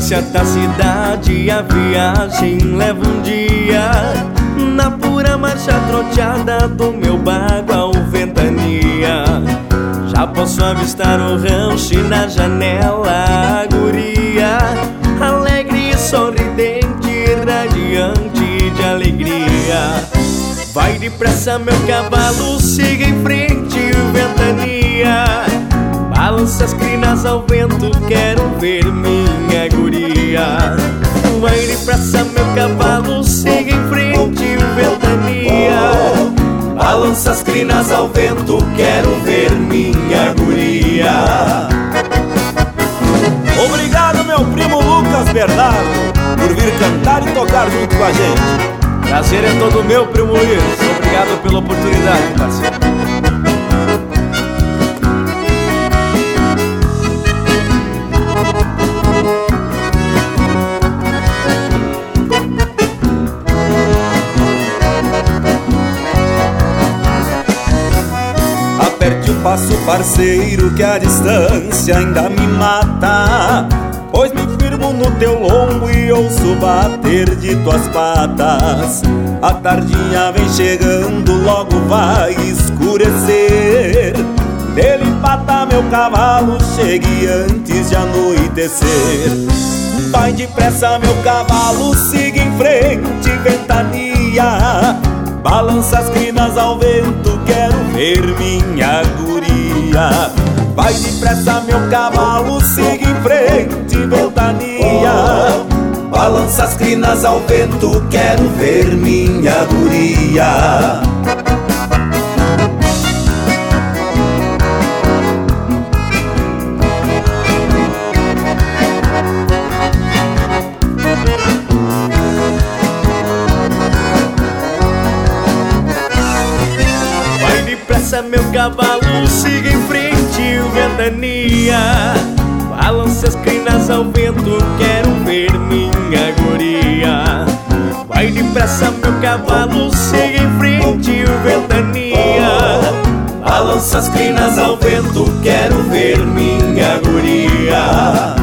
distância da cidade, a viagem leva um dia. Na pura marcha troteada do meu bagual ventania, já posso avistar o rancho e na janela a guria, alegre e sorridente, radiante de alegria. Vai depressa meu cavalo, siga em frente, ventania. Balança as crinas ao vento, quero ver minha guria. Vai depressa meu cavalo, siga em frente, ventania. Balança as crinas ao vento, quero ver minha guria. Obrigado, meu primo Lucas Bernardo, por vir cantar e tocar junto com a gente. Prazer é todo meu, primo Luiz. Obrigado pela oportunidade, parceiro. Aperte o passo, parceiro, que a distância ainda me mata, pois me firmo no teu lombo e ouço bater de tuas patas. A tardinha vem chegando, logo vai escurecer. Dele empata meu cavalo, chegue antes de anoitecer. Vai depressa meu cavalo, siga em frente, ventania. Balança as crinas ao vento, quero ver minha guria. Vai depressa meu cavalo, siga em frente, ventania. Balança as crinas ao vento, quero ver minha guria. Vai depressa meu cavalo, siga em frente, ventania. Balança as crinas ao vento, quero ver minha guria. Vai depressa meu cavalo, siga em frente, ventania. Balança as crinas ao vento, quero ver minha guria.